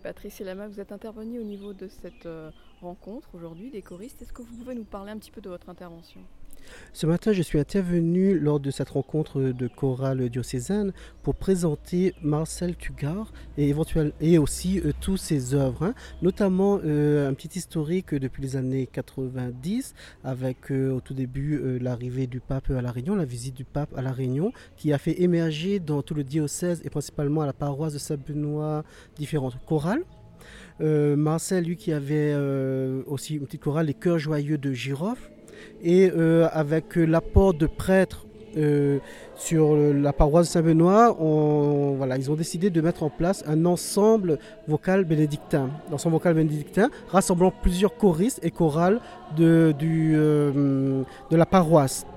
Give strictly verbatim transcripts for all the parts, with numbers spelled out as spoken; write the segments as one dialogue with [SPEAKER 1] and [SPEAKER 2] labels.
[SPEAKER 1] Patrice et Lama, vous êtes intervenu au niveau de cette euh, rencontre aujourd'hui des choristes. Est-ce que vous pouvez nous parler un petit peu de votre intervention?
[SPEAKER 2] Ce matin, je suis intervenu lors de cette rencontre de chorale diocésaine pour présenter Marcel Tugard et, éventuel, et aussi euh, tous ses œuvres, hein, notamment euh, un petit historique depuis les années quatre-vingt-dix avec euh, au tout début euh, l'arrivée du pape à La Réunion, la visite du pape à La Réunion qui a fait émerger dans tout le diocèse et principalement à la paroisse de Saint-Benoît différentes chorales. Euh, Marcel, lui, qui avait euh, aussi une petite chorale, les Chœurs Joyeux de Girofle. Et euh, avec l'apport de prêtres euh, sur la paroisse de Saint-Benoît, on, voilà, ils ont décidé de mettre en place un ensemble vocal bénédictin. L'ensemble vocal bénédictin rassemblant plusieurs choristes et chorales de, du, euh, de la paroisse.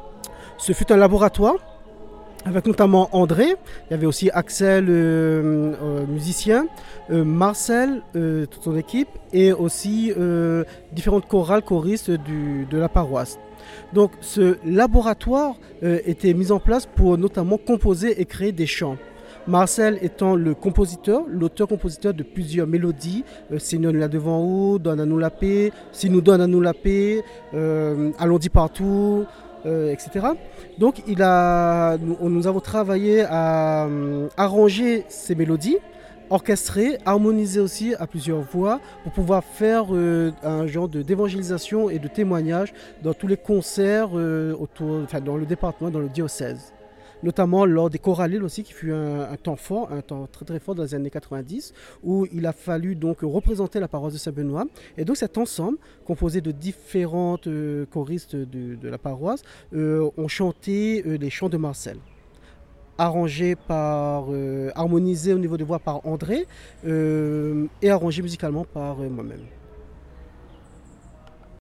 [SPEAKER 2] Ce fut un laboratoire avec notamment André, il y avait aussi Axel, euh, euh, musicien, euh, Marcel, euh, toute son équipe, et aussi euh, différentes chorales, choristes du, de la paroisse. Donc ce laboratoire euh, était mis en place pour notamment composer et créer des chants. Marcel étant le compositeur, l'auteur-compositeur de plusieurs mélodies, euh, Seigneur là devant où, Donne à nous la paix, Si nous donne à nous la paix, euh, Allons-y partout, euh, et cetera. Donc il a, nous, nous avons travaillé à euh, arranger ces mélodies, orchestrer, harmoniser aussi à plusieurs voix pour pouvoir faire euh, un genre de, d'évangélisation et de témoignage dans tous les concerts euh, autour, enfin, dans le département, dans le diocèse. Notamment lors des chorales aussi, qui fut un, un temps fort, un temps très très fort dans les années quatre-vingt-dix, où il a fallu donc représenter la paroisse de Saint-Benoît. Et donc cet ensemble, composé de différentes euh, choristes de, de la paroisse, euh, ont chanté euh, les chants de Marcel, arrangé par, euh, harmonisé au niveau de voix par André euh, et arrangé musicalement par euh, moi-même.